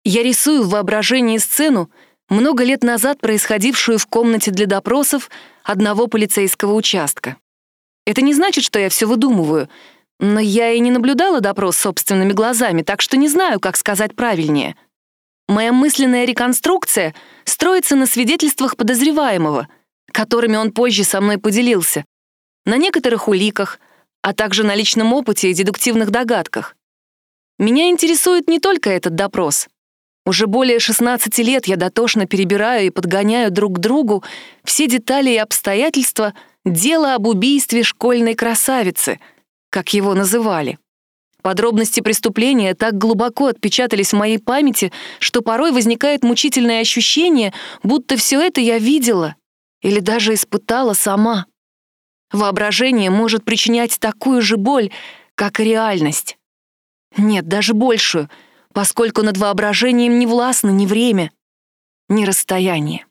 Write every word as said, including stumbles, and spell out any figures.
Я рисую в воображении сцену, много лет назад происходившую в комнате для допросов одного полицейского участка. Это не значит, что я все выдумываю, но я и не наблюдала допрос собственными глазами, так что не знаю, как сказать правильнее. Моя мысленная реконструкция строится на свидетельствах подозреваемого, которыми он позже со мной поделился, на некоторых уликах, а также на личном опыте и дедуктивных догадках. Меня интересует не только этот допрос. Уже более шестнадцати лет я дотошно перебираю и подгоняю друг к другу все детали и обстоятельства дела об убийстве школьной красавицы, как его называли. Подробности преступления так глубоко отпечатались в моей памяти, что порой возникает мучительное ощущение, будто все это я видела или даже испытала сама. Воображение может причинять такую же боль, как и реальность. Нет, даже большую, поскольку над воображением не властно ни время, ни расстояние.